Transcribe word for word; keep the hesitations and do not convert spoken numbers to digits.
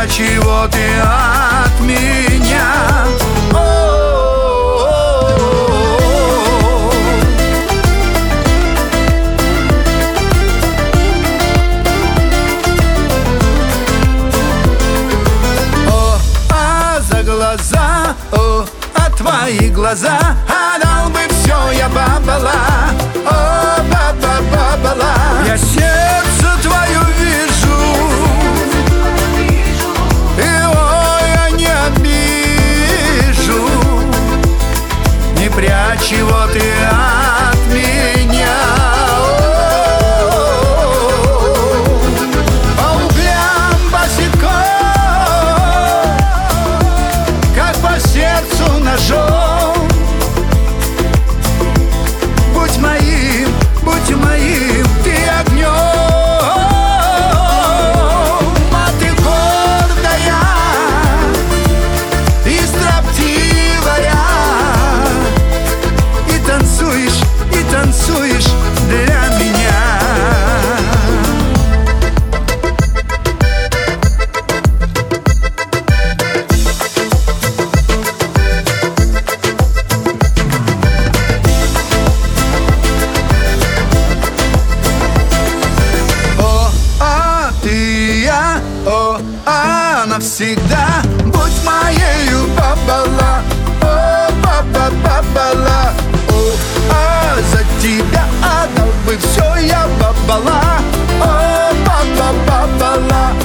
прячь его ты от меня. О, а за глаза, о, а твои глаза отдал бы все я бабала. О, баба-бабала, я сердце твое вижу, его я не обижу. Не прячь его ты от меня. По углям босиком, как по сердцу ножом. Будь моим, будь моим ты огнем, а ты гордая и строптивая, и танцуешь, и танцуешь для меня. О, а навсегда будь моею бабала. О, баба-бабала. О, а за тебя отдал бы все я бабала. О, баба-бабала.